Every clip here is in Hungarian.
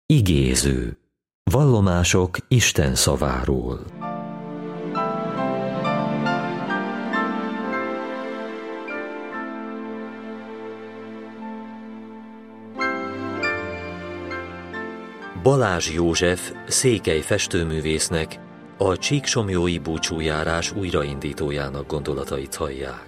Igéző. Vallomások Isten szaváról. Balázs József székely festőművésznek, a csíksomlyói búcsújárás újraindítójának gondolatait hallják.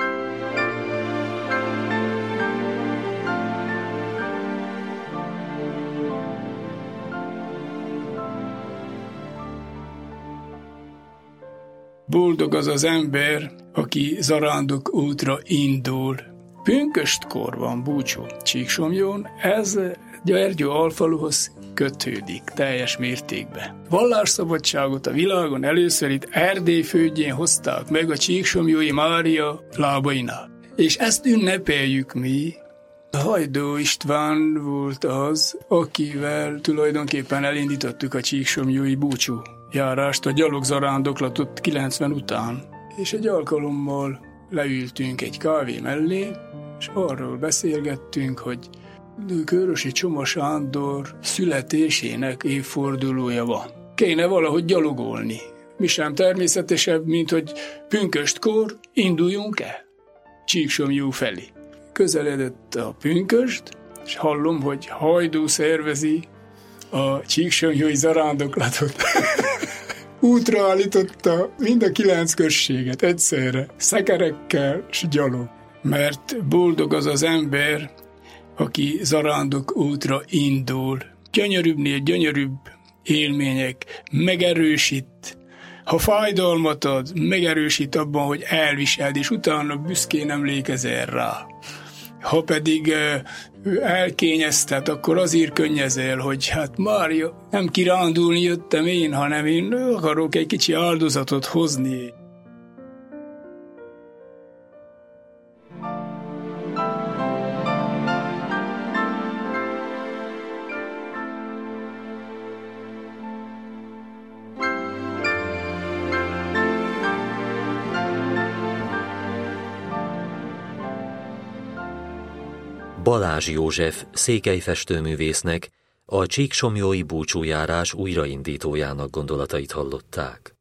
Boldog az az ember, aki zarándok útra indul. Pünköstkor van búcsú Csíksomlyón, ez Gyergyó alfaluhoz kötődik teljes mértékben. Vallásszabadságot a világon először itt Erdély földjén hozták meg a Csíksomlyói Mária lábainál. És ezt ünnepeljük mi. Hajdó István volt az, akivel tulajdonképpen elindítottuk a Csíksomlyói búcsú járást, a gyalogzarándoklatot 90 után. És egy alkalommal leültünk egy kávé mellé, és arról beszélgettünk, hogy Körösi Csoma Sándor születésének évfordulója van. Kéne valahogy gyalogolni. Mi sem természetesebb, mint hogy pünköstkor induljunk el Csíksomlyó felé. Közeledett a pünköst, és hallom, hogy Hajdú szervezi a csíksomlyói zarándoklatot. Útra állította mind a 9 községet egyszerre, szekerekkel s gyalog. Mert boldog az az ember, aki zarándok útra indul. Gyönyörűbbnél gyönyörűbb élmények megerősít. Ha fájdalmat ad, megerősít abban, hogy elviseld, és utána büszkén emlékezel rá. Ha pedig elkényeztet, akkor azért könnyezel, hogy hát Mária, nem kirándulni jöttem én, hanem én akarok egy kicsi áldozatot hozni. Balázs József székely festőművésznek, a csíksomlyói búcsújárás újraindítójának gondolatait hallották.